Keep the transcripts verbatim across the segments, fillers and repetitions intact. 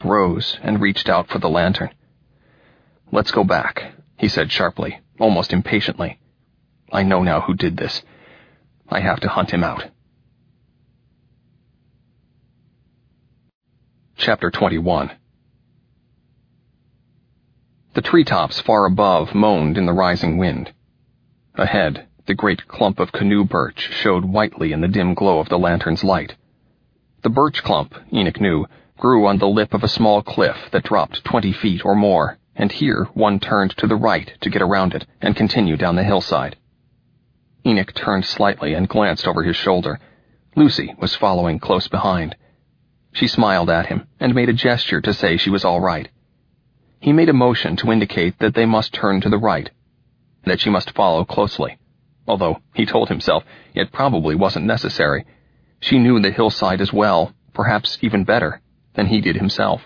rose and reached out for the lantern. "Let's go back," he said sharply, almost impatiently. "I know now who did this. I have to hunt him out." Chapter twenty-one. The treetops far above moaned in the rising wind. Ahead, the great clump of canoe birch showed whitely in the dim glow of the lantern's light. The birch clump, Enoch knew, grew on the lip of a small cliff that dropped twenty feet or more, and here one turned to the right to get around it and continue down the hillside. Enoch turned slightly and glanced over his shoulder. Lucy was following close behind. She smiled at him and made a gesture to say she was all right. He made a motion to indicate that they must turn to the right, that she must follow closely, although he told himself it probably wasn't necessary. She knew the hillside as well, perhaps even better, than he did himself.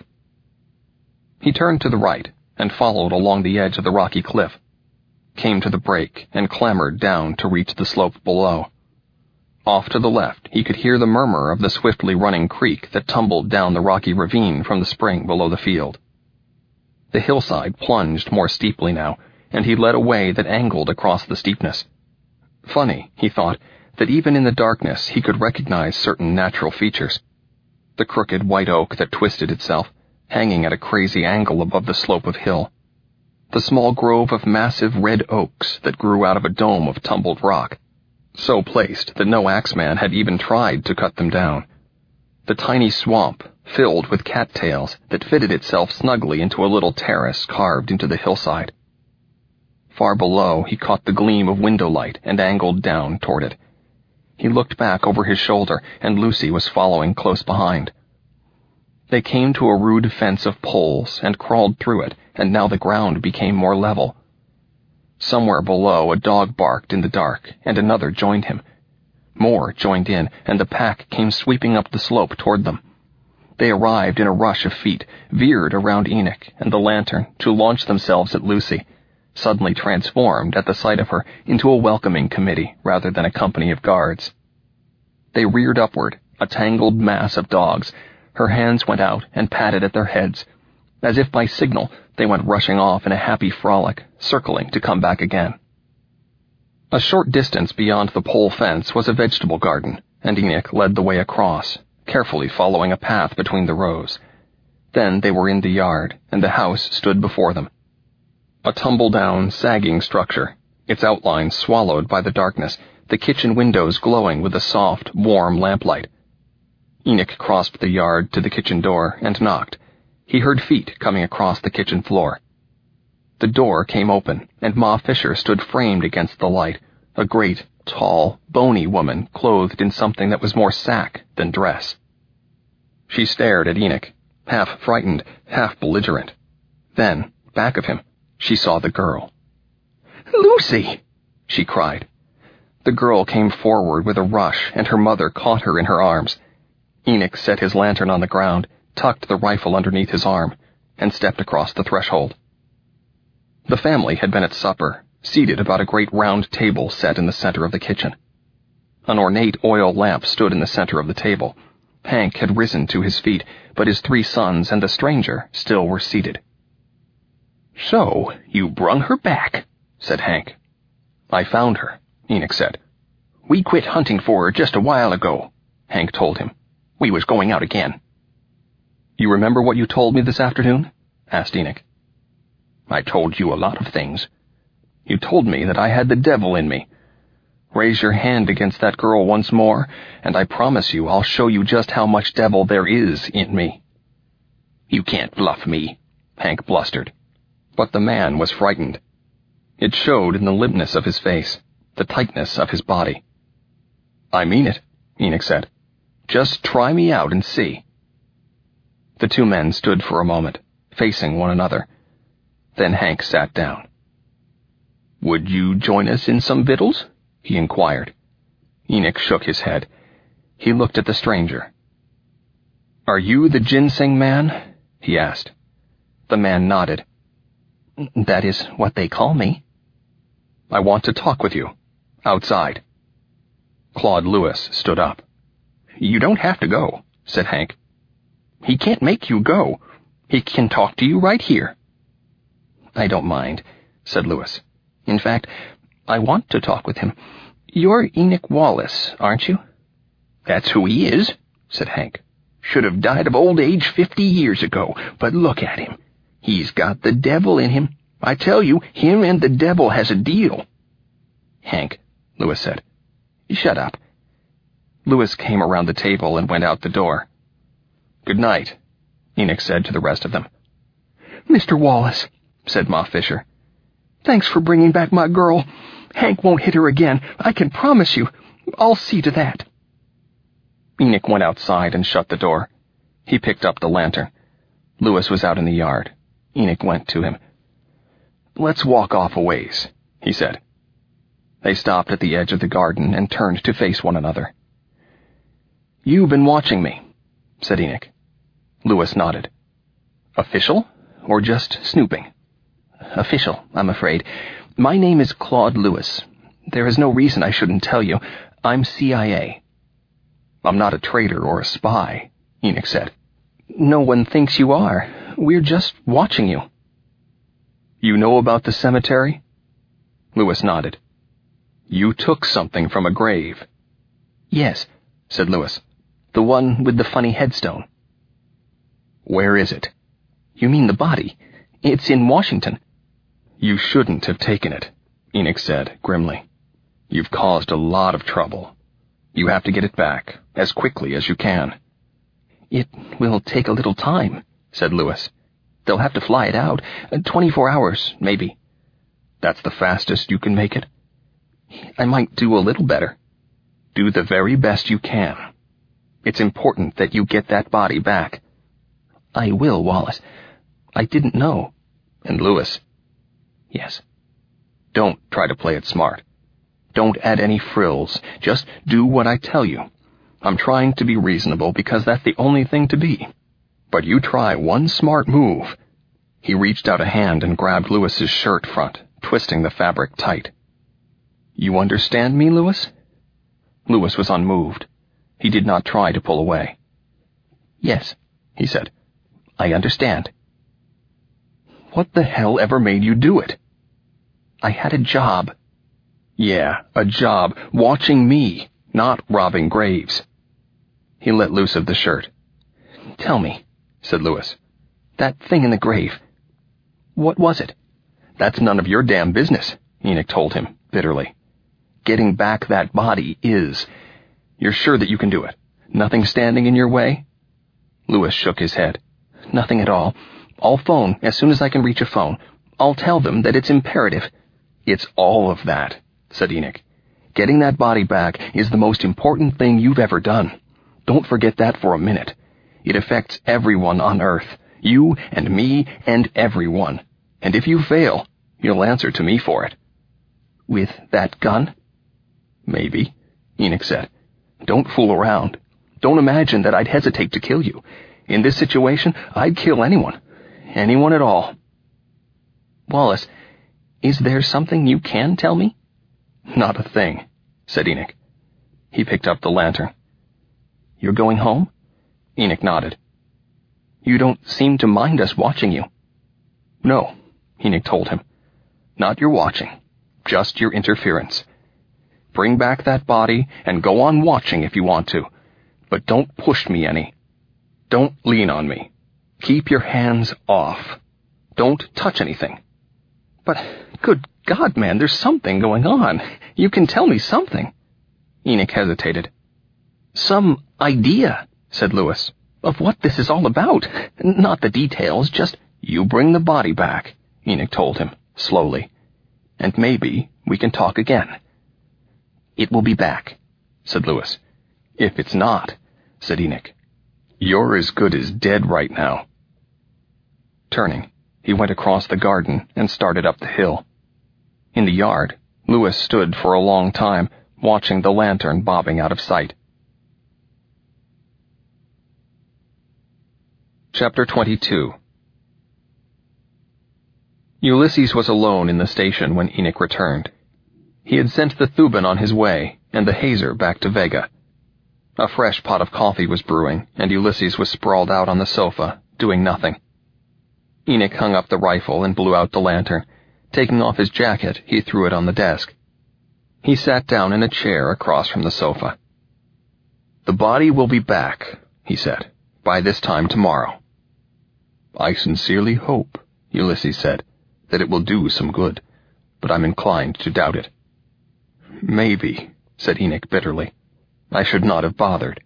He turned to the right and followed along the edge of the rocky cliff, came to the break and clambered down to reach the slope below. Off to the left, he could hear the murmur of the swiftly running creek that tumbled down the rocky ravine from the spring below the field. The hillside plunged more steeply now, and he led a way that angled across the steepness. Funny, he thought, that even in the darkness he could recognize certain natural features. The crooked white oak that twisted itself, hanging at a crazy angle above the slope of hill. The small grove of massive red oaks that grew out of a dome of tumbled rock, so placed that no axeman had even tried to cut them down. The tiny swamp, filled with cattails that fitted itself snugly into a little terrace carved into the hillside. Far below, he caught the gleam of window light and angled down toward it. He looked back over his shoulder, and Lucy was following close behind. They came to a rude fence of poles and crawled through it, and now the ground became more level. Somewhere below, a dog barked in the dark, and another joined him. More joined in, and the pack came sweeping up the slope toward them. They arrived in a rush of feet, veered around Enoch and the lantern to launch themselves at Lucy, suddenly transformed at the sight of her into a welcoming committee rather than a company of guards. They reared upward, a tangled mass of dogs. Her hands went out and patted at their heads. As if by signal, they went rushing off in a happy frolic, circling to come back again. A short distance beyond the pole fence was a vegetable garden, and Enoch led the way across, carefully following a path between the rows. Then they were in the yard, and the house stood before them. A tumble-down, sagging structure, its outlines swallowed by the darkness, the kitchen windows glowing with a soft, warm lamplight. Enoch crossed the yard to the kitchen door and knocked. He heard feet coming across the kitchen floor. The door came open, and Ma Fisher stood framed against the light, a great, tall, bony woman clothed in something that was more sack than dress. She stared at Enoch, half frightened, half belligerent. Then, back of him, she saw the girl. "Lucy!" she cried. The girl came forward with a rush, and her mother caught her in her arms. Enoch set his lantern on the ground, tucked the rifle underneath his arm, and stepped across the threshold. The family had been at supper, seated about a great round table set in the center of the kitchen. An ornate oil lamp stood in the center of the table. Hank had risen to his feet, but his three sons and the stranger still were seated. "So, you brung her back," said Hank. "I found her," Enoch said. "We quit hunting for her just a while ago," Hank told him. "We was going out again." "You remember what you told me this afternoon?" asked Enoch. "I told you a lot of things. You told me that I had the devil in me. Raise your hand against that girl once more, and I promise you I'll show you just how much devil there is in me." "You can't bluff me," Hank blustered. But the man was frightened. It showed in the limpness of his face, the tightness of his body. "I mean it," Enoch said. "Just try me out and see." The two men stood for a moment, facing one another. Then Hank sat down. "Would you join us in some victuals?" he inquired. Enoch shook his head. He looked at the stranger. "Are you the ginseng man?" he asked. The man nodded. "That is what they call me." "I want to talk with you. Outside." Claude Lewis stood up. "You don't have to go," said Hank. "He can't make you go. He can talk to you right here." "I don't mind," said Louis. "In fact, I want to talk with him. You're Enoch Wallace, aren't you?" "That's who he is," said Hank. "Should have died of old age fifty years ago, but look at him. He's got the devil in him. I tell you, him and the devil has a deal." "Hank," Louis said. "Shut up." Louis came around the table and went out the door. "Good night," Enoch said to the rest of them. "Mister Wallace," said Ma Fisher. "Thanks for bringing back my girl. Hank won't hit her again, I can promise you. I'll see to that." Enoch went outside and shut the door. He picked up the lantern. Louis was out in the yard. Enoch went to him. "Let's walk off a ways," he said. They stopped at the edge of the garden and turned to face one another. "You've been watching me," said Enoch. Louis nodded. "Official, or just snooping?" "Official, I'm afraid. My name is Claude Louis. There is no reason I shouldn't tell you. I'm C I A." "I'm not a traitor or a spy," Enoch said. "No one thinks you are. We're just watching you." "You know about the cemetery?" Louis nodded. "You took something from a grave." "Yes," said Louis. "The one with the funny headstone." "Where is it?" "You mean the body? It's in Washington." "You shouldn't have taken it," Enoch said grimly. "You've caused a lot of trouble. You have to get it back, as quickly as you can." "It will take a little time," said Louis. "They'll have to fly it out. Twenty-four hours, maybe." "That's the fastest you can make it?" "I might do a little better." "Do the very best you can. It's important that you get that body back." "I will, Wallace. I didn't know." "And Louis." "Yes." "Don't try to play it smart. Don't add any frills. Just do what I tell you. I'm trying to be reasonable because that's the only thing to be. But you try one smart move." He reached out a hand and grabbed Louis's shirt front, twisting the fabric tight. "You understand me, Louis?" Louis was unmoved. He did not try to pull away. "Yes," he said. "I understand." "What the hell ever made you do it?" "I had a job." "Yeah, a job, watching me, not robbing graves." He let loose of the shirt. "Tell me," said Louis. "That thing in the grave. What was it?" "That's none of your damn business," Enoch told him, bitterly. "Getting back that body is. You're sure that you can do it? Nothing standing in your way?" Louis shook his head. "Nothing at all. I'll phone as soon as I can reach a phone. I'll tell them that it's imperative." "It's all of that," said Enoch. "Getting that body back is the most important thing you've ever done. Don't forget that for a minute. It affects everyone on Earth, you and me and everyone. And if you fail, you'll answer to me for it." "With that gun?" "Maybe," Enoch said. "Don't fool around. Don't imagine that I'd hesitate to kill you. In this situation, I'd kill anyone. Anyone at all." "Wallace, is there something you can tell me?" "Not a thing," said Enoch. He picked up the lantern. "You're going home?" Enoch nodded. "You don't seem to mind us watching you." "No," Enoch told him. "Not your watching. Just your interference. Bring back that body and go on watching if you want to. But don't push me any. Don't lean on me. Keep your hands off. Don't touch anything." "But, good God, man, there's something going on. You can tell me something." Enoch hesitated. "Some idea," said Louis, "of what this is all about. Not the details, just—" "You bring the body back," Enoch told him, slowly, "and maybe we can talk again." "It will be back," said Louis. "If it's not," said Enoch, "you're as good as dead right now." Turning, he went across the garden and started up the hill. In the yard, Louis stood for a long time, watching the lantern bobbing out of sight. Chapter twenty-two. Ulysses was alone in the station when Enoch returned. He had sent the Thuban on his way and the Hazer back to Vega. A fresh pot of coffee was brewing, and Ulysses was sprawled out on the sofa, doing nothing. Enoch hung up the rifle and blew out the lantern. Taking off his jacket, he threw it on the desk. He sat down in a chair across from the sofa. "The body will be back," he said, "by this time tomorrow." "I sincerely hope," Ulysses said, "that it will do some good, but I'm inclined to doubt it." "Maybe," said Enoch bitterly. "I should not have bothered."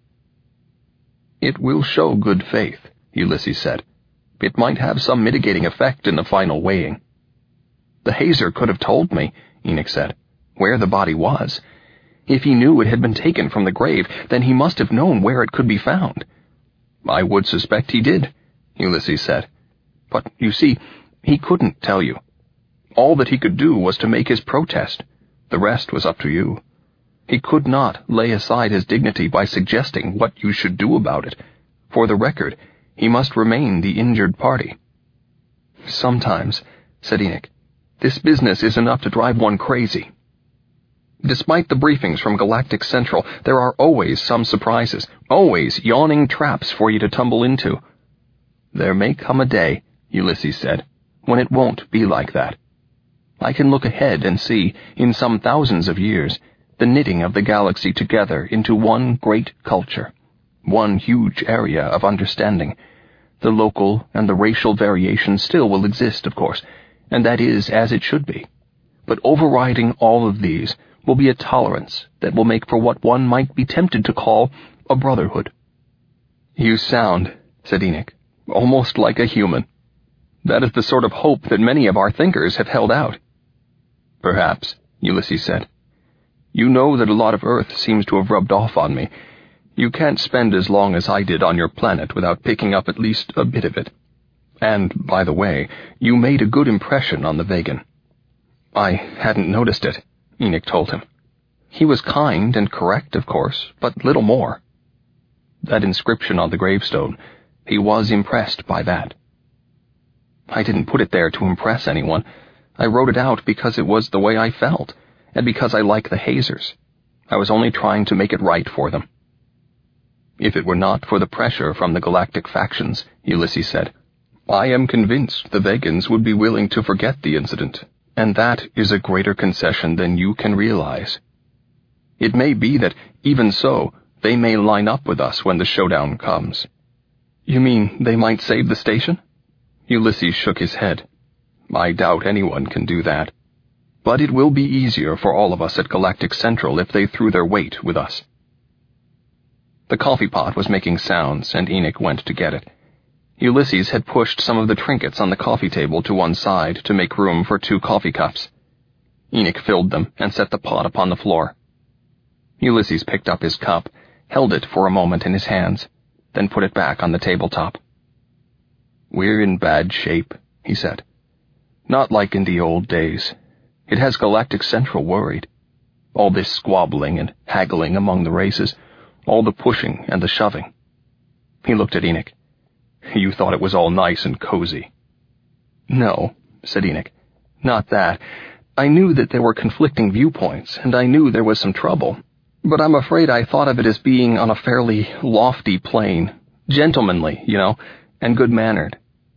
"It will show good faith," Ulysses said. "It might have some mitigating effect in the final weighing." "The hazer could have told me," Enoch said, "where the body was. If he knew it had been taken from the grave, then he must have known where it could be found." "I would suspect he did," Ulysses said. "But, you see, he couldn't tell you. All that he could do was to make his protest. The rest was up to you. He could not lay aside his dignity by suggesting what you should do about it. For the record, he must remain the injured party." "Sometimes," said Enoch, "this business is enough to drive one crazy. Despite the briefings from Galactic Central, there are always some surprises, always yawning traps for you to tumble into." "There may come a day," Ulysses said, "when it won't be like that. I can look ahead and see, in some thousands of years, the knitting of the galaxy together into one great culture, one huge area of understanding. The local and the racial variation still will exist, of course, and that is as it should be. But overriding all of these will be a tolerance that will make for what one might be tempted to call a brotherhood." "You sound," said Enoch, "almost like a human. That is the sort of hope that many of our thinkers have held out." "Perhaps," Ulysses said. "You know that a lot of Earth seems to have rubbed off on me. You can't spend as long as I did on your planet without picking up at least a bit of it. And, by the way, you made a good impression on the Vegan." "I hadn't noticed it," Enoch told him. "He was kind and correct, of course, but little more." "That inscription on the gravestone, he was impressed by that." "I didn't put it there to impress anyone. I wrote it out because it was the way I felt, and because I like the hazers. I was only trying to make it right for them." "If it were not for the pressure from the galactic factions," Ulysses said, "I am convinced the Vegans would be willing to forget the incident, and that is a greater concession than you can realize. It may be that, even so, they may line up with us when the showdown comes." "You mean they might save the station?" Ulysses shook his head. "I doubt anyone can do that. But it will be easier for all of us at Galactic Central if they threw their weight with us." The coffee pot was making sounds, and Enoch went to get it. Ulysses had pushed some of the trinkets on the coffee table to one side to make room for two coffee cups. Enoch filled them and set the pot upon the floor. Ulysses picked up his cup, held it for a moment in his hands, then put it back on the tabletop. "We're in bad shape," he said. "Not like in the old days. It has Galactic Central worried. All this squabbling and haggling among the races, all the pushing and the shoving." He looked at Enoch. "You thought it was all nice and cozy." "No," said Enoch, "not that. I knew that there were conflicting viewpoints, and I knew there was some trouble, but I'm afraid I thought of it as being on a fairly lofty plane, gentlemanly, you know, and good-mannered.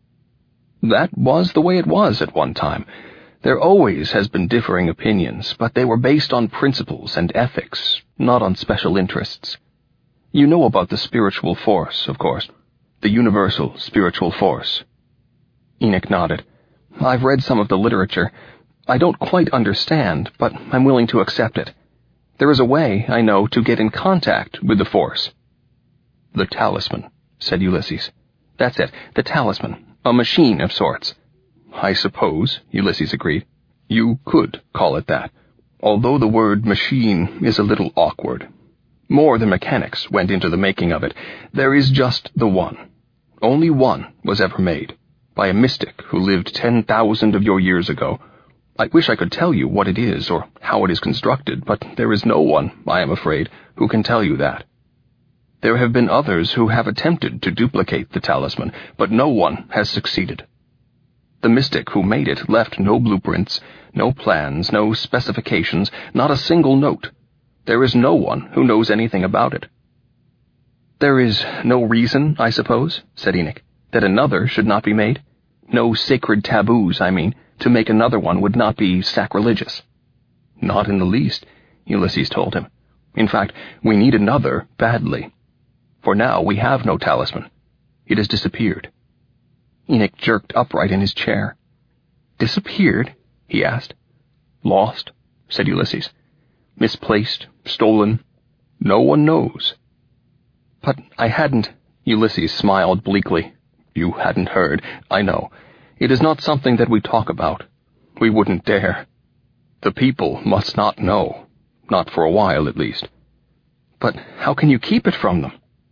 That was the way it was at one time. There always has been differing opinions, but they were based on principles and ethics, not on special interests. You know about the spiritual force, of course. The universal spiritual force." Enoch nodded. "I've read some of the literature. I don't quite understand, but I'm willing to accept it. There is a way, I know, to get in contact with the force." "The talisman," said Ulysses. "That's it, the talisman. A machine of sorts." "I suppose," Ulysses agreed, "you could call it that, although the word machine is a little awkward. More than mechanics went into the making of it. There is just the one. Only one was ever made, by a mystic who lived ten thousand of your years ago. I wish I could tell you what it is or how it is constructed, but there is no one, I am afraid, who can tell you that. There have been others who have attempted to duplicate the talisman, but no one has succeeded. The mystic who made it left no blueprints, no plans, no specifications, not a single note. There is no one who knows anything about it." "There is no reason, I suppose," said Enoch, "that another should not be made? No sacred taboos, I mean. To make another one would not be sacrilegious." "Not in the least," Ulysses told him. "In fact, we need another badly. For now we have no talisman. It has disappeared." Enoch jerked upright in his chair. "Disappeared?" he asked. "Lost," said Ulysses. "Misplaced, stolen. No one knows." "But I hadn't—" Ulysses smiled bleakly. "You hadn't heard, I know. It is not something that we talk about. We wouldn't dare. The people must not know. Not for a while, at least." "But how can you keep it from them?"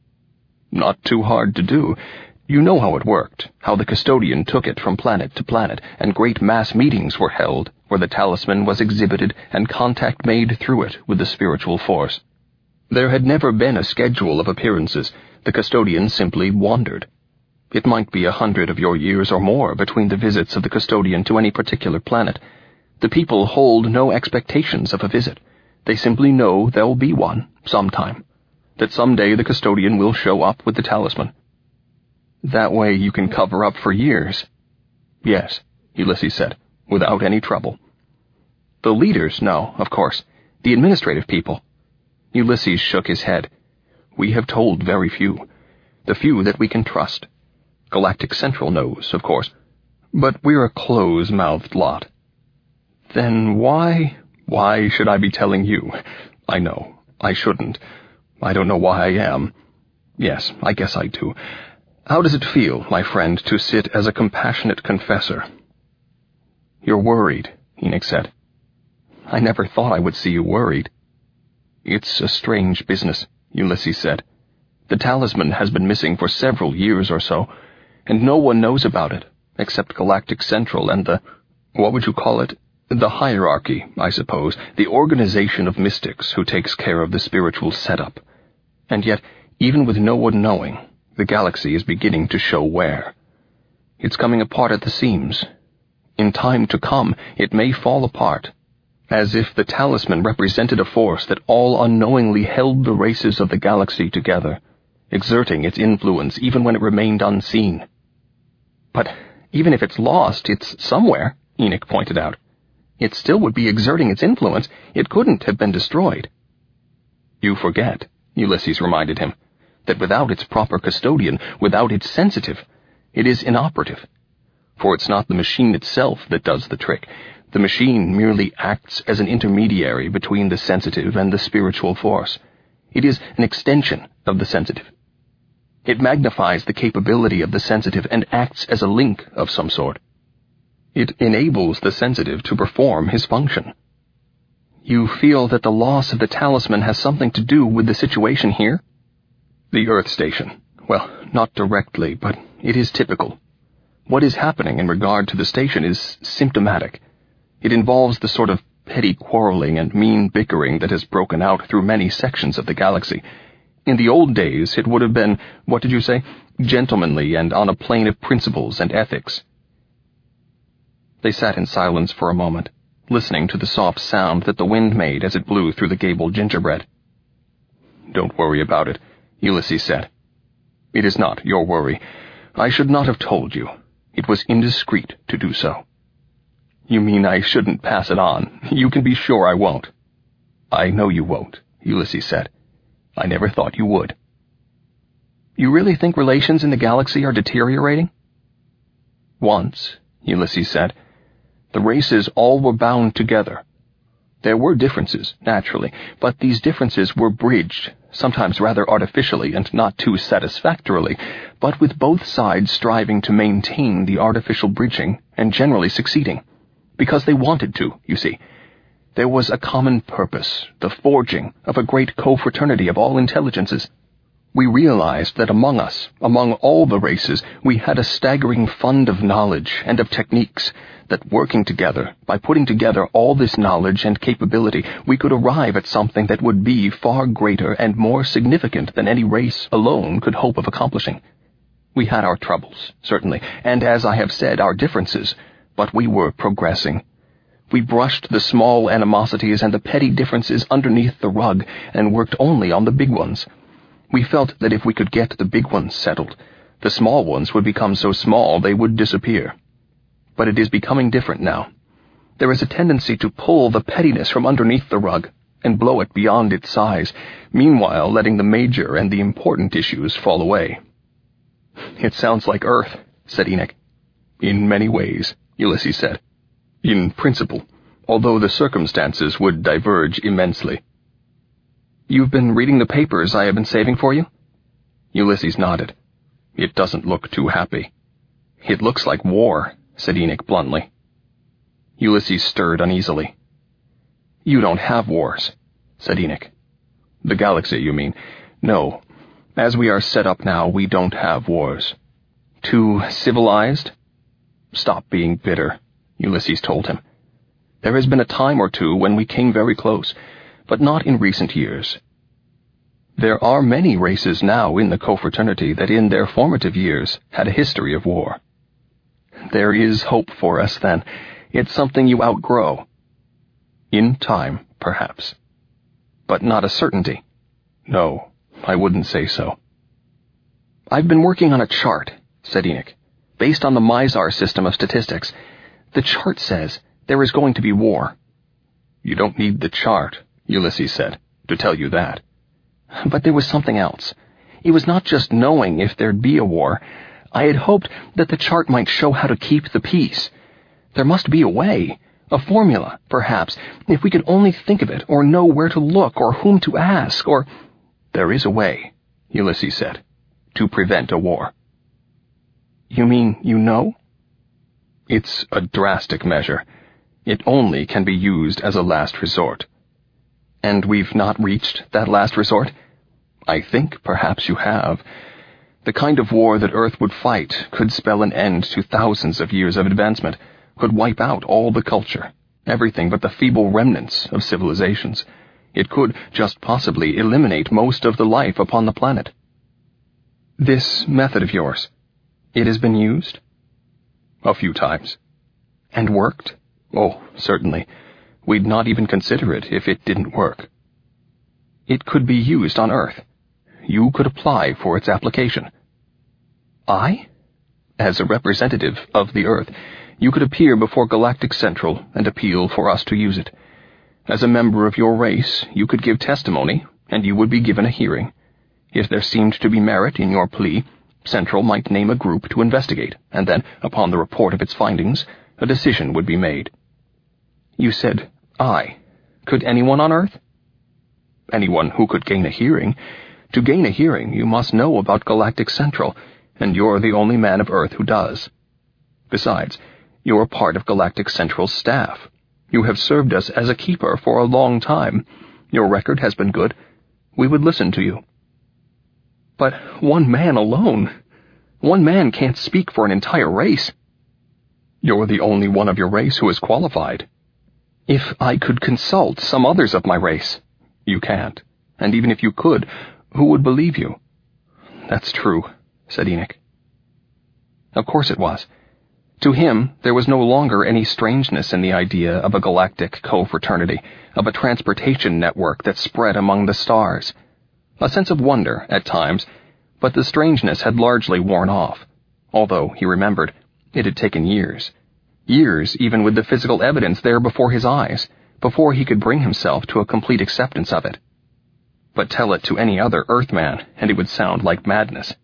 "Not too hard to do. You know how it worked, how the custodian took it from planet to planet, and great mass meetings were held, where the talisman was exhibited and contact made through it with the spiritual force. There had never been a schedule of appearances. The custodian simply wandered. It might be a hundred of your years or more between the visits of the custodian to any particular planet. The people hold no expectations of a visit. They simply know there'll be one, sometime. That someday the custodian will show up with the talisman. That way you can cover up for years." "Yes," Ulysses said, "without any trouble." "The leaders know, of course. The administrative people." Ulysses shook his head. "We have told very few. The few that we can trust. Galactic Central knows, of course. But we're a close-mouthed lot." "Then why—" "Why should I be telling you? I know. I shouldn't. I don't know why I am. Yes, I guess I do. How does it feel, my friend, to sit as a compassionate confessor?" "You're worried," Enoch said. "I never thought I would see you worried." "It's a strange business," Ulysses said. "The talisman has been missing for several years or so, and no one knows about it, except Galactic Central and the, what would you call it? The hierarchy, I suppose, the organization of mystics who takes care of the spiritual setup. And yet, even with no one knowing, the galaxy is beginning to show wear. It's coming apart at the seams. In time to come, it may fall apart, as if the talisman represented a force that all unknowingly held the races of the galaxy together, exerting its influence even when it remained unseen." "But even if it's lost, it's somewhere," Enoch pointed out. "It still would be exerting its influence. It couldn't have been destroyed." "You forget," Ulysses reminded him, "that without its proper custodian, without its sensitive, it is inoperative. For it's not the machine itself that does the trick. The machine merely acts as an intermediary between the sensitive and the spiritual force. It is an extension of the sensitive. It magnifies the capability of the sensitive and acts as a link of some sort. It enables the sensitive to perform his function." "You feel that the loss of the talisman has something to do with the situation here?" "The Earth Station. Well, not directly, but it is typical. What is happening in regard to the station is symptomatic. It involves the sort of petty quarreling and mean bickering that has broken out through many sections of the galaxy. In the old days, it would have been, what did you say, gentlemanly and on a plane of principles and ethics." They sat in silence for a moment, listening to the soft sound that the wind made as it blew through the gabled gingerbread. "Don't worry about it," Ulysses said. "It is not your worry. I should not have told you. It was indiscreet to do so." "You mean I shouldn't pass it on? You can be sure I won't." "I know you won't," Ulysses said. "I never thought you would." "You really think relations in the galaxy are deteriorating?" "Once," Ulysses said, "the races all were bound together. There were differences, naturally, but these differences were bridged, sometimes rather artificially and not too satisfactorily, but with both sides striving to maintain the artificial bridging and generally succeeding. Because they wanted to, you see. There was a common purpose, the forging of a great co-fraternity of all intelligences. We realized that among us, among all the races, we had a staggering fund of knowledge and of techniques, that working together, by putting together all this knowledge and capability, we could arrive at something that would be far greater and more significant than any race alone could hope of accomplishing. We had our troubles, certainly, and as I have said, our differences, but we were progressing. We brushed the small animosities and the petty differences underneath the rug and worked only on the big ones. We felt that if we could get the big ones settled, the small ones would become so small they would disappear, But it is becoming different now. There is a tendency to pull the pettiness from underneath the rug and blow it beyond its size, meanwhile letting the major and the important issues fall away. It sounds like Earth, said Enoch. In many ways, Ulysses said. In principle, although the circumstances would diverge immensely. You've been reading the papers I have been saving for you? Ulysses nodded. It doesn't look too happy. It looks like war, said Enoch bluntly. Ulysses stirred uneasily. You don't have wars, said Enoch. The galaxy, you mean? No. As we are set up now, we don't have wars. Too civilized? Stop being bitter, Ulysses told him. There has been a time or two when we came very close, but not in recent years. There are many races now in the confraternity that in their formative years had a history of war. There is hope for us, then. It's something you outgrow. In time, perhaps. But not a certainty. No, I wouldn't say so. I've been working on a chart, said Enoch, based on the Mizar system of statistics. The chart says there is going to be war. You don't need the chart, Ulysses said, to tell you that. But there was something else. It was not just knowing if there'd be a war. I had hoped that the chart might show how to keep the peace. There must be a way, a formula, perhaps, if we could only think of it, or know where to look, or whom to ask, or— There is a way, Ulysses said, to prevent a war. You mean you know? It's a drastic measure. It only can be used as a last resort. And we've not reached that last resort? I think perhaps you have. The kind of war that Earth would fight could spell an end to thousands of years of advancement, could wipe out all the culture, everything but the feeble remnants of civilizations. It could just possibly eliminate most of the life upon the planet. This method of yours, it has been used? A few times. And worked? Oh, certainly. We'd not even consider it if it didn't work. It could be used on Earth. You could apply for its application. I? As a representative of the Earth, you could appear before Galactic Central and appeal for us to use it. As a member of your race, you could give testimony, and you would be given a hearing. If there seemed to be merit in your plea, Central might name a group to investigate, and then, upon the report of its findings, a decision would be made. You said, I. Could anyone on Earth? Anyone who could gain a hearing. To gain a hearing, you must know about Galactic Central, and you're the only man of Earth who does. Besides, you're part of Galactic Central's staff. You have served us as a keeper for a long time. Your record has been good. We would listen to you. But one man alone. One man can't speak for an entire race. You're the only one of your race who is qualified. If I could consult some others of my race, you can't. And even if you could, who would believe you? That's true, said Enoch. Of course it was. To him, there was no longer any strangeness in the idea of a galactic co-fraternity, of a transportation network that spread among the stars. A sense of wonder, at times, but the strangeness had largely worn off, although, he remembered, it had taken years. Years even with the physical evidence there before his eyes, before he could bring himself to a complete acceptance of it. But tell it to any other Earthman, and it would sound like madness.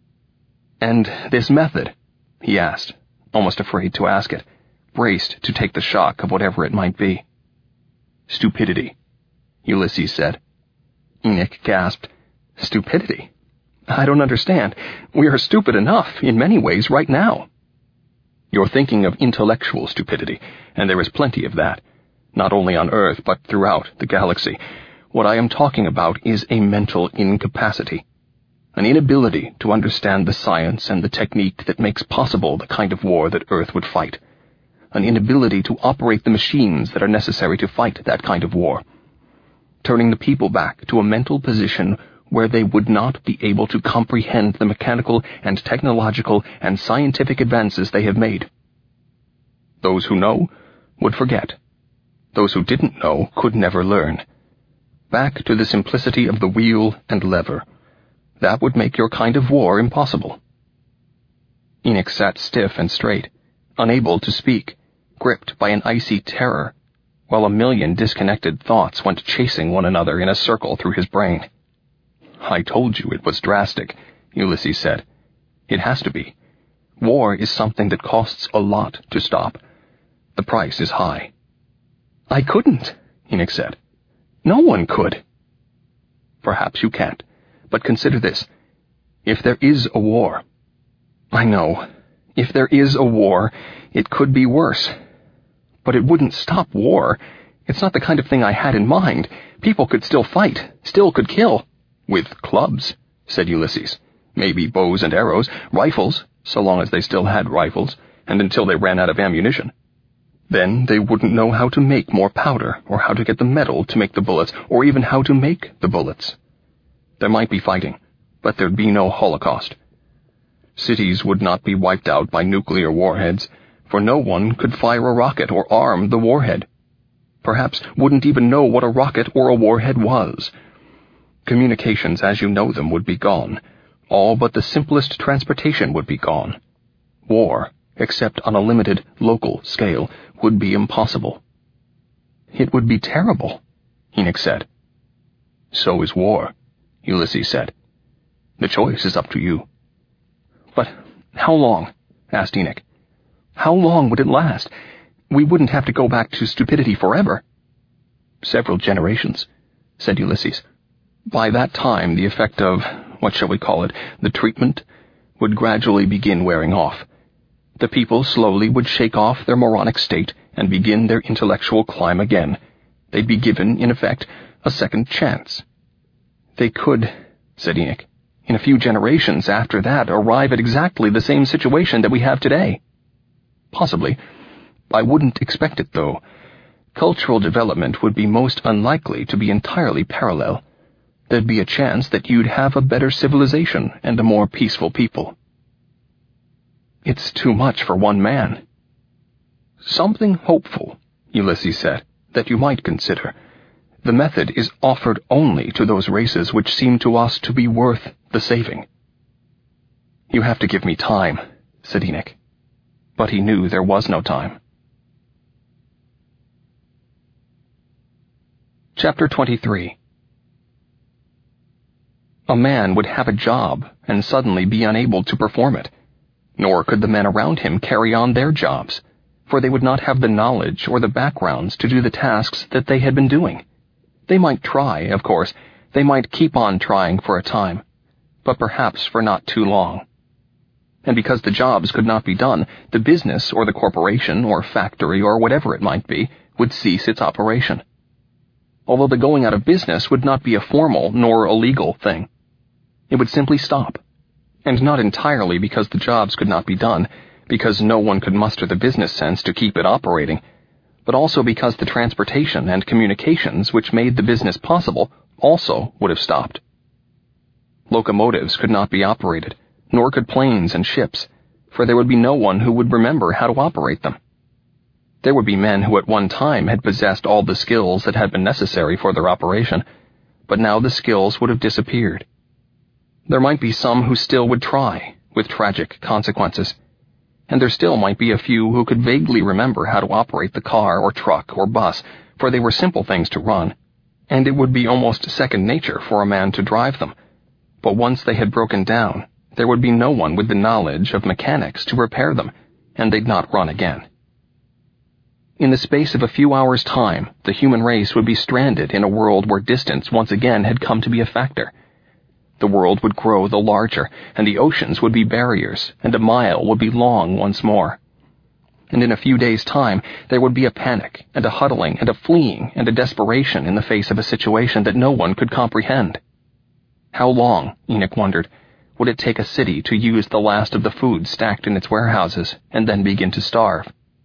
And this method? He asked, almost afraid to ask it, braced to take the shock of whatever it might be. Stupidity, Ulysses said. Enoch gasped. Stupidity? I don't understand. We are stupid enough, in many ways, right now. You're thinking of intellectual stupidity, and there is plenty of that, not only on Earth, but throughout the galaxy. What I am talking about is a mental incapacity, an inability to understand the science and the technique that makes possible the kind of war that Earth would fight, an inability to operate the machines that are necessary to fight that kind of war, turning the people back to a mental position where they would not be able to comprehend the mechanical and technological and scientific advances they have made. Those who know would forget. Those who didn't know could never learn. Back to the simplicity of the wheel and lever. That would make your kind of war impossible. Enoch sat stiff and straight, unable to speak, gripped by an icy terror, while a million disconnected thoughts went chasing one another in a circle through his brain. "I told you it was drastic," Ulysses said. "It has to be. War is something that costs a lot to stop. The price is high." "I couldn't," Enoch said. "No one could." "Perhaps you can't, but consider this. If there is a war—" "I know. If there is a war, it could be worse. But it wouldn't stop war. It's not the kind of thing I had in mind. People could still fight, still could kill." "With clubs," said Ulysses. "Maybe bows and arrows, rifles, so long as they still had rifles, and until they ran out of ammunition. Then they wouldn't know how to make more powder, or how to get the metal to make the bullets, or even how to make the bullets. There might be fighting, but there'd be no Holocaust. Cities would not be wiped out by nuclear warheads, for no one could fire a rocket or arm the warhead. Perhaps wouldn't even know what a rocket or a warhead was. Communications as you know them would be gone. All but the simplest transportation would be gone. War, except on a limited, local scale, would be impossible." "It would be terrible," Enoch said. "So is war," Ulysses said. "The choice is up to you." "But how long?" asked Enoch. "How long would it last? We wouldn't have to go back to stupidity forever." "Several generations," said Ulysses. "By that time the effect of, what shall we call it, the treatment, would gradually begin wearing off. The people slowly would shake off their moronic state and begin their intellectual climb again. They'd be given, in effect, a second chance." "They could," said Enoch, "in a few generations after that arrive at exactly the same situation that we have today." "Possibly. I wouldn't expect it, though. Cultural development would be most unlikely to be entirely parallel. There'd be a chance that you'd have a better civilization and a more peaceful people." "It's too much for one man." "Something hopeful," Ulysses said, "that you might consider. The method is offered only to those races which seem to us to be worth the saving." "You have to give me time," said Enoch. But he knew there was no time. Chapter twenty-three. A man would have a job and suddenly be unable to perform it. Nor could the men around him carry on their jobs, for they would not have the knowledge or the backgrounds to do the tasks that they had been doing. They might try, of course. They might keep on trying for a time, but perhaps for not too long. And because the jobs could not be done, the business or the corporation or factory or whatever it might be would cease its operation. Although the going out of business would not be a formal nor a legal thing. It would simply stop. And not entirely because the jobs could not be done, because no one could muster the business sense to keep it operating, but also because the transportation and communications which made the business possible also would have stopped. Locomotives could not be operated, nor could planes and ships, for there would be no one who would remember how to operate them. There would be men who at one time had possessed all the skills that had been necessary for their operation, but now the skills would have disappeared. There might be some who still would try, with tragic consequences, and there still might be a few who could vaguely remember how to operate the car or truck or bus, for they were simple things to run, and it would be almost second nature for a man to drive them. But once they had broken down, there would be no one with the knowledge of mechanics to repair them, and they'd not run again. In the space of a few hours' time, the human race would be stranded in a world where distance once again had come to be a factor. The world would grow the larger, and the oceans would be barriers, and a mile would be long once more. And in a few days' time, there would be a panic, and a huddling, and a fleeing, and a desperation in the face of a situation that no one could comprehend. How long, Enoch wondered, would it take a city to use the last of the food stacked in its warehouses, and then begin to starve?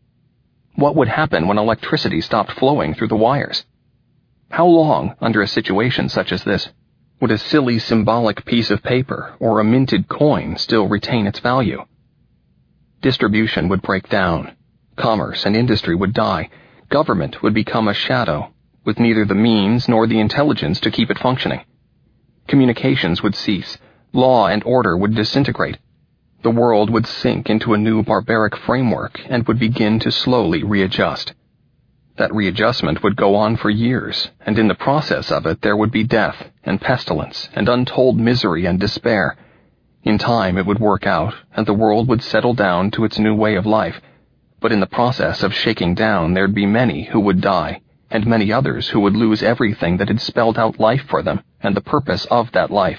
What would happen when electricity stopped flowing through the wires? How long, under a situation such as this, would a silly symbolic piece of paper or a minted coin still retain its value? Distribution would break down. Commerce and industry would die. Government would become a shadow, with neither the means nor the intelligence to keep it functioning. Communications would cease. Law and order would disintegrate. The world would sink into a new barbaric framework and would begin to slowly readjust. That readjustment would go on for years, and in the process of it there would be death and pestilence and untold misery and despair. In time it would work out, and the world would settle down to its new way of life. But in the process of shaking down there'd be many who would die, and many others who would lose everything that had spelled out life for them and the purpose of that life.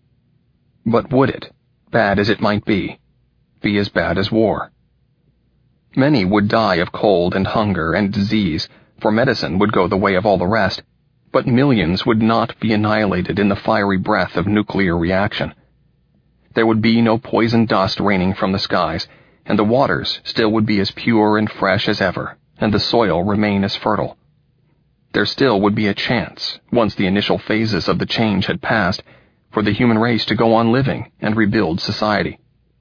But would it, bad as it might be, be as bad as war? Many would die of cold and hunger and disease, for medicine would go the way of all the rest, but millions would not be annihilated in the fiery breath of nuclear reaction. There would be no poison dust raining from the skies, and the waters still would be as pure and fresh as ever, and the soil remain as fertile. There still would be a chance, once the initial phases of the change had passed, for the human race to go on living and rebuild society.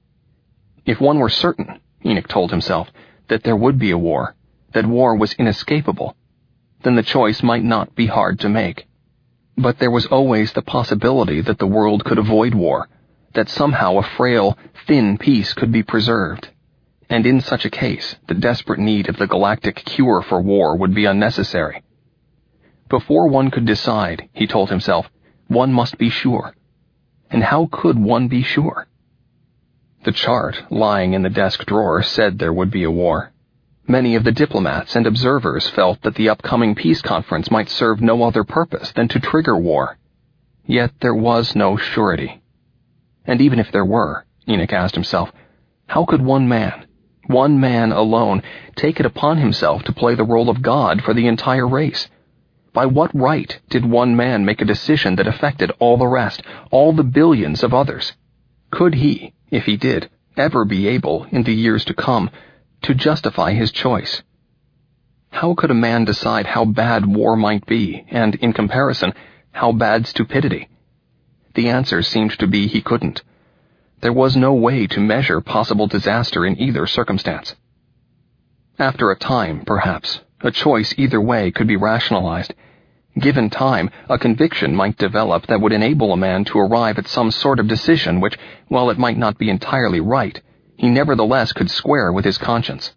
If one were certain, Enoch told himself, that there would be a war, that war was inescapable, then the choice might not be hard to make. But there was always the possibility that the world could avoid war, that somehow a frail, thin peace could be preserved. And in such a case, the desperate need of the galactic cure for war would be unnecessary. Before one could decide, he told himself, one must be sure. And how could one be sure? The chart lying in the desk drawer said there would be a war. Many of the diplomats and observers felt that the upcoming peace conference might serve no other purpose than to trigger war. Yet there was no surety. And even if there were, Enoch asked himself, how could one man, one man alone, take it upon himself to play the role of God for the entire race? By what right did one man make a decision that affected all the rest, all the billions of others? Could he, if he did, ever be able, in the years to come, to justify his choice? How could a man decide how bad war might be, and, in comparison, how bad stupidity? The answer seemed to be he couldn't. There was no way to measure possible disaster in either circumstance. After a time, perhaps, a choice either way could be rationalized. Given time, a conviction might develop that would enable a man to arrive at some sort of decision which, while it might not be entirely right, he nevertheless could square with his conscience.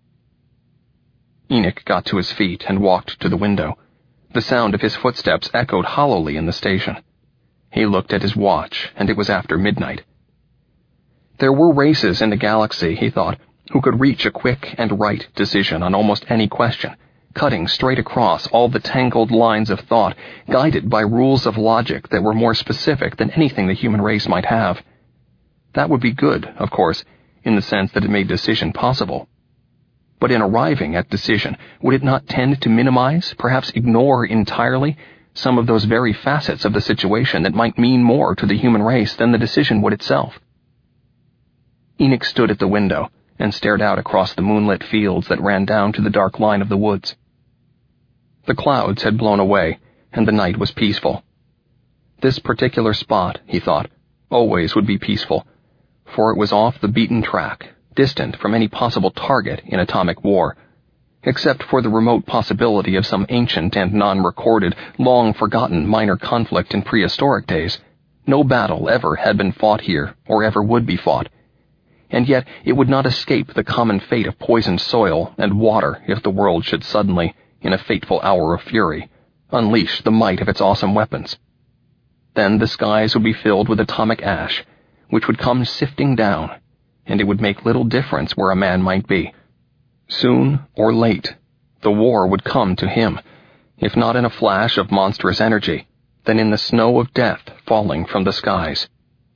Enoch got to his feet and walked to the window. The sound of his footsteps echoed hollowly in the station. He looked at his watch, and it was after midnight. There were races in the galaxy, he thought, who could reach a quick and right decision on almost any question, cutting straight across all the tangled lines of thought, guided by rules of logic that were more specific than anything the human race might have. That would be good, of course, in the sense that it made decision possible. But in arriving at decision, would it not tend to minimize, perhaps ignore entirely, some of those very facets of the situation that might mean more to the human race than the decision would itself? Enoch stood at the window and stared out across the moonlit fields that ran down to the dark line of the woods. The clouds had blown away, and the night was peaceful. This particular spot, he thought, always would be peaceful, for it was off the beaten track, distant from any possible target in atomic war, except for the remote possibility of some ancient and non-recorded, long-forgotten minor conflict in prehistoric days. No battle ever had been fought here, or ever would be fought. And yet it would not escape the common fate of poisoned soil and water if the world should suddenly, in a fateful hour of fury, unleash the might of its awesome weapons. Then the skies would be filled with atomic ash, which would come sifting down, and it would make little difference where a man might be. Soon or late, the war would come to him, if not in a flash of monstrous energy, then in the snow of death falling from the skies.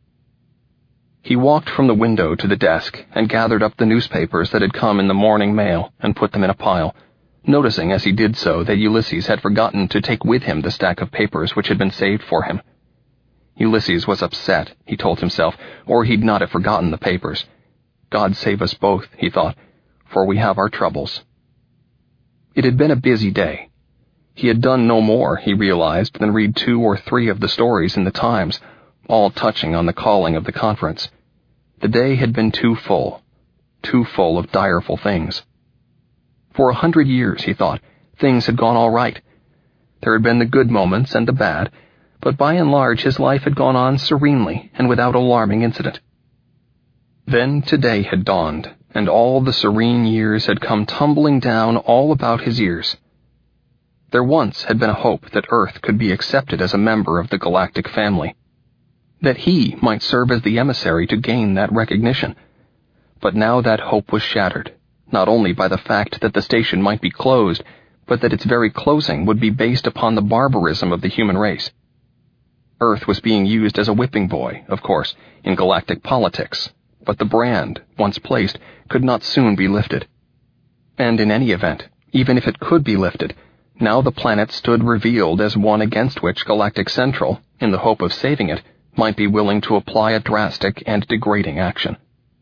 He walked from the window to the desk and gathered up the newspapers that had come in the morning mail and put them in a pile, noticing as he did so that Ulysses had forgotten to take with him the stack of papers which had been saved for him. Ulysses was upset, he told himself, or he'd not have forgotten the papers. God save us both, he thought, for we have our troubles. It had been a busy day. He had done no more, he realized, than read two or three of the stories in the Times, all touching on the calling of the conference. The day had been too full, too full of direful things. For a hundred years, he thought, things had gone all right. There had been the good moments and the bad, but by and large his life had gone on serenely and without alarming incident. Then today had dawned, and all the serene years had come tumbling down all about his ears. There once had been a hope that Earth could be accepted as a member of the galactic family, that he might serve as the emissary to gain that recognition. But now that hope was shattered, not only by the fact that the station might be closed, but that its very closing would be based upon the barbarism of the human race. Earth was being used as a whipping boy, of course, in galactic politics, but the brand, once placed, could not soon be lifted. And in any event, even if it could be lifted, now the planet stood revealed as one against which Galactic Central, in the hope of saving it, might be willing to apply a drastic and degrading action.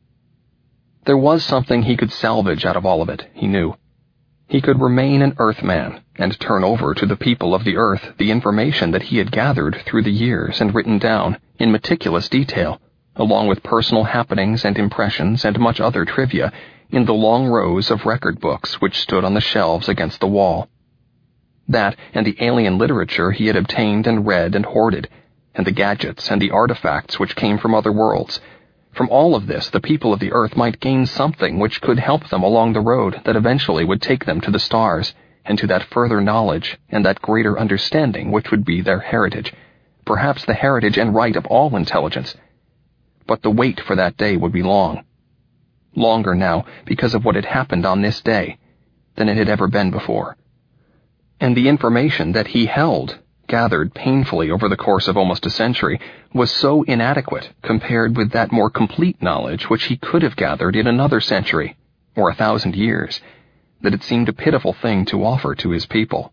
There was something he could salvage out of all of it, he knew. He could remain an Earthman and turn over to the people of the Earth the information that he had gathered through the years and written down in meticulous detail, along with personal happenings and impressions and much other trivia, in the long rows of record books which stood on the shelves against the wall. That and the alien literature he had obtained and read and hoarded, and the gadgets and the artifacts which came from other worlds. From all of this, the people of the Earth might gain something which could help them along the road that eventually would take them to the stars, and to that further knowledge and that greater understanding which would be their heritage, perhaps the heritage and right of all intelligence. But the wait for that day would be long. Longer now because of what had happened on this day than it had ever been before. And the information that he held, gathered painfully over the course of almost a century, was so inadequate compared with that more complete knowledge which he could have gathered in another century, or a thousand years, that it seemed a pitiful thing to offer to his people.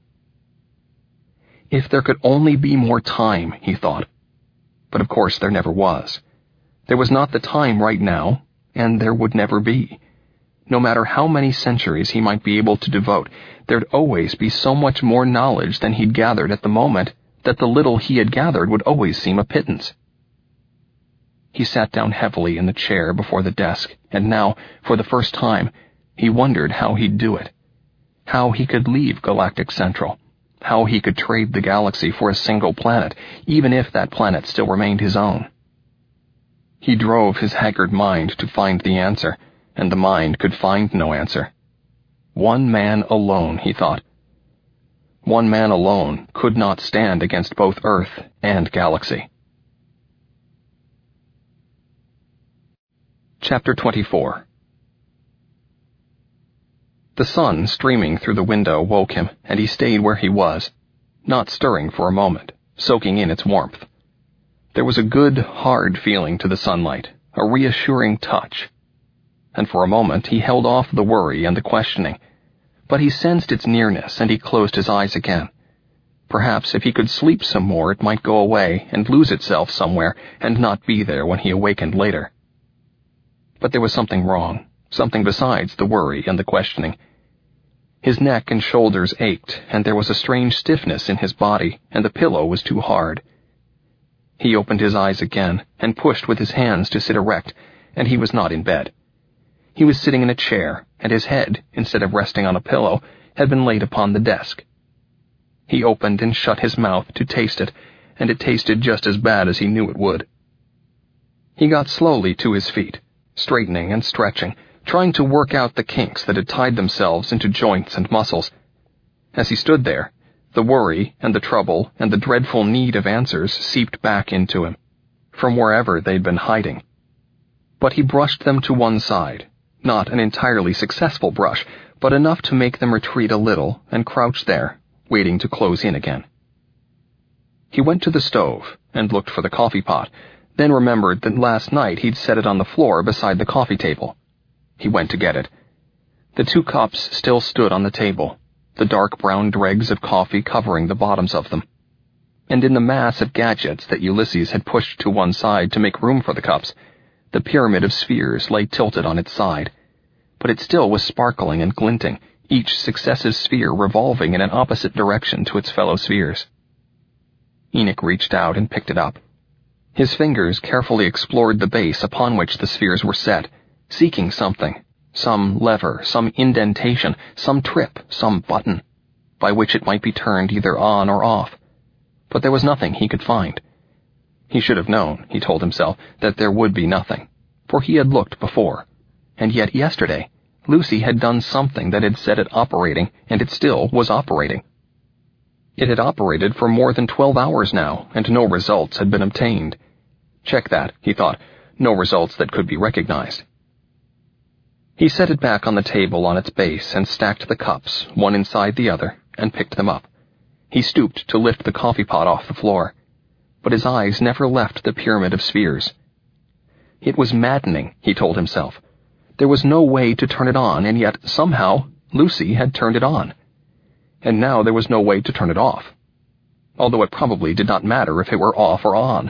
If there could only be more time, he thought. But of course there never was. There was not the time right now, and there would never be. No matter how many centuries he might be able to devote, there'd always be so much more knowledge than he'd gathered at the moment that the little he had gathered would always seem a pittance. He sat down heavily in the chair before the desk, and now, for the first time, he wondered how he'd do it. How he could leave Galactic Central. How he could trade the galaxy for a single planet, even if that planet still remained his own. He drove his haggard mind to find the answer, and the mind could find no answer. One man alone, he thought. One man alone could not stand against both Earth and galaxy. Chapter twenty-four. The sun streaming through the window woke him, and he stayed where he was, not stirring for a moment, soaking in its warmth. There was a good, hard feeling to the sunlight, a reassuring touch. And for a moment he held off the worry and the questioning, but he sensed its nearness and he closed his eyes again. Perhaps if he could sleep some more it might go away and lose itself somewhere and not be there when he awakened later. But there was something wrong, something besides the worry and the questioning. His neck and shoulders ached, and there was a strange stiffness in his body, and the pillow was too hard. He opened his eyes again and pushed with his hands to sit erect, and he was not in bed. He was sitting in a chair, and his head, instead of resting on a pillow, had been laid upon the desk. He opened and shut his mouth to taste it, and it tasted just as bad as he knew it would. He got slowly to his feet, straightening and stretching, trying to work out the kinks that had tied themselves into joints and muscles. As he stood there, the worry and the trouble and the dreadful need of answers seeped back into him, from wherever they'd been hiding. But he brushed them to one side. Not an entirely successful brush, but enough to make them retreat a little and crouch there, waiting to close in again. He went to the stove and looked for the coffee pot, then remembered that last night he'd set it on the floor beside the coffee table. He went to get it. The two cups still stood on the table, the dark brown dregs of coffee covering the bottoms of them. And in the mass of gadgets that Ulysses had pushed to one side to make room for the cups, the pyramid of spheres lay tilted on its side, but it still was sparkling and glinting, each successive sphere revolving in an opposite direction to its fellow spheres. Enoch reached out and picked it up. His fingers carefully explored the base upon which the spheres were set, seeking something, some lever, some indentation, some trip, some button, by which it might be turned either on or off. But there was nothing he could find. He should have known, he told himself, that there would be nothing, for he had looked before, and yet yesterday Lucy had done something that had set it operating, and it still was operating. It had operated for more than twelve hours now, and no results had been obtained. Check that, he thought, no results that could be recognized. He set it back on the table on its base and stacked the cups, one inside the other, and picked them up. He stooped to lift the coffee pot off the floor, but his eyes never left the pyramid of spheres. It was maddening, he told himself. There was no way to turn it on, and yet, somehow, Lucy had turned it on. And now there was no way to turn it off, although it probably did not matter if it were off or on.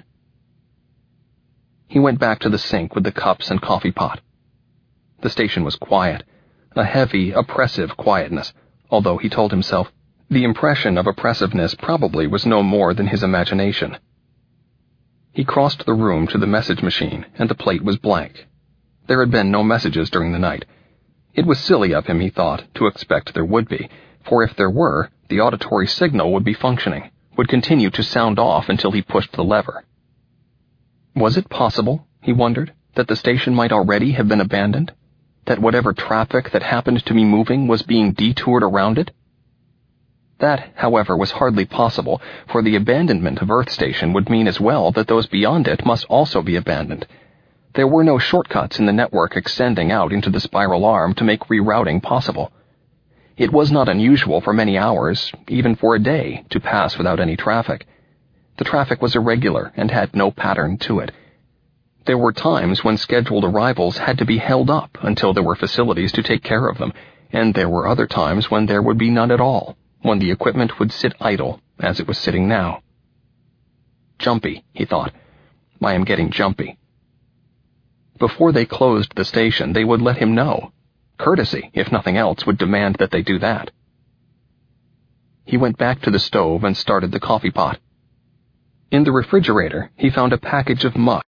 He went back to the sink with the cups and coffee pot. The station was quiet, a heavy, oppressive quietness, although, he told himself, the impression of oppressiveness probably was no more than his imagination. He crossed the room to the message machine, and the plate was blank. There had been no messages during the night. It was silly of him, he thought, to expect there would be, for if there were, the auditory signal would be functioning, would continue to sound off until he pushed the lever. Was it possible, he wondered, that the station might already have been abandoned? That whatever traffic that happened to be moving was being detoured around it? That, however, was hardly possible, for the abandonment of Earth Station would mean as well that those beyond it must also be abandoned. There were no shortcuts in the network extending out into the spiral arm to make rerouting possible. It was not unusual for many hours, even for a day, to pass without any traffic. The traffic was irregular and had no pattern to it. There were times when scheduled arrivals had to be held up until there were facilities to take care of them, and there were other times when there would be none at all, when the equipment would sit idle, as it was sitting now. Jumpy, he thought. I am getting jumpy. Before they closed the station, they would let him know. Courtesy, if nothing else, would demand that they do that. He went back to the stove and started the coffee pot. In the refrigerator, he found a package of mush